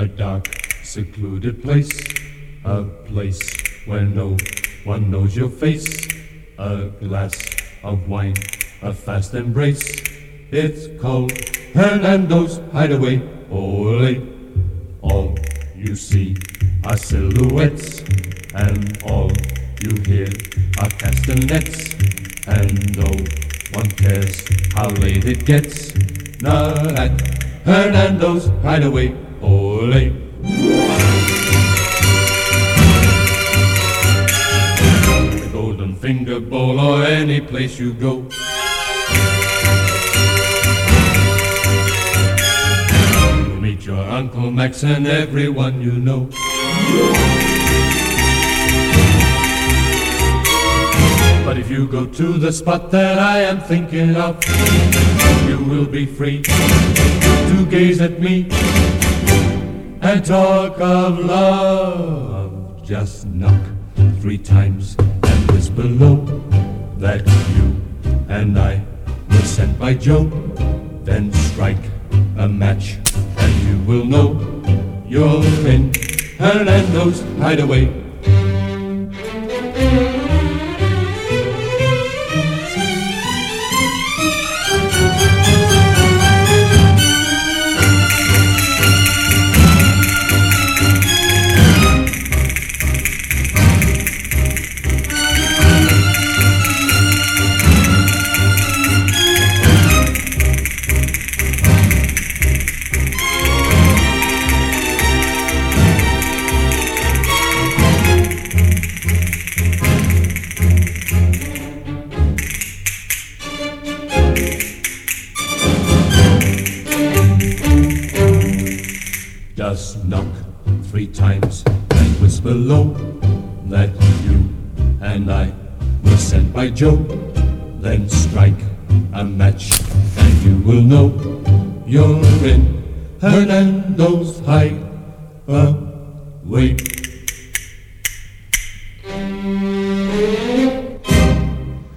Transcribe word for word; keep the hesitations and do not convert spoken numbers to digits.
a dark, secluded place, a place where no one knows your face, a glass of wine, a fast embrace. It's called Hernando's Hideaway. Ole, all you see are silhouettes, and all you hear are castanets, and no one cares how late it gets. Not at Hernando's Hideaway. Ole. The Golden Finger Bowl or any place you go. You'll meet your Uncle Max and everyone you know. But if you go to the spot that I am thinking of, you will be free to gaze at me and talk of love. Just knock three times and whisper low that you and I were sent by Joe. Then strike a match and you will know you're in Hernando's Hideaway. Just knock three times and whisper low that you and I were sent by Joe. Then strike a match and you will know you're in Hernando's Hideaway.